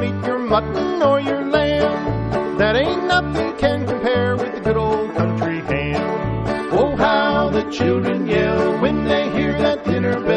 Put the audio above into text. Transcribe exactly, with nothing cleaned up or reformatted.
meat, your mutton, or your lamb. That ain't nothing can compare with the good old country ham. Oh, how the children yell when they hear that dinner bell.